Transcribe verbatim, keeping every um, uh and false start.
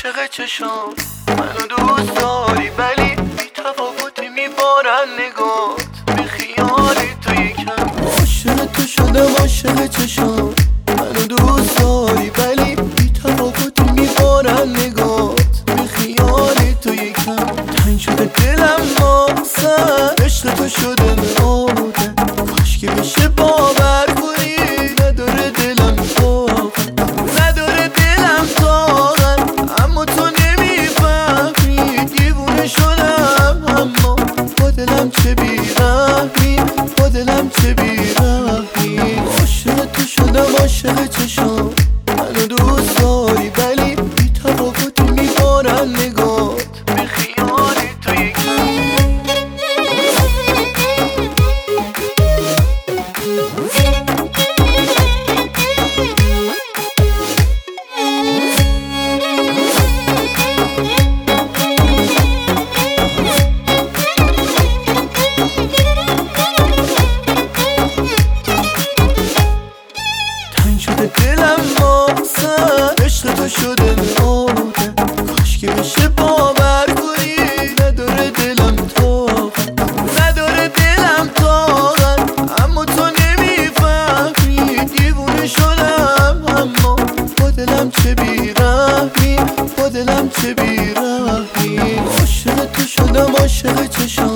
عاشق چشام، منو دوست داری ولی بی تفاوتی میبارن نگات. بی خیالی تو یکم عاشق تو شدم، عاشق چشام، منو دوست داری ولی بی تفاوتی میبارن نگات. بی خیالی تو یکم تنگ شده دلم واسه عشق تو شده نماده. کاش که بشه باور کنی نداره دلم طاقت، نداره دلم طاقت، اما تو نمیفهمی دیوونه شدم. اما با دلم چه بیرحمی، با دلم چه بیرحمی. عاشق تو شدم، عاشق چشام، منو دوست داری ولی بی تفاوتی میبارن نگات. بی خیالی تو یکم شده دلم واسه عشق تو شده نماده. کاش که بشه باور کنی نداره دلم طاقت، نداره دلم طاقت، اما تو نمیفهمی دیوونه شدم. اما با دلم چه بیرحمی، با دلم چه بیرحمی. عاشق تو شدم، عاشق چشام،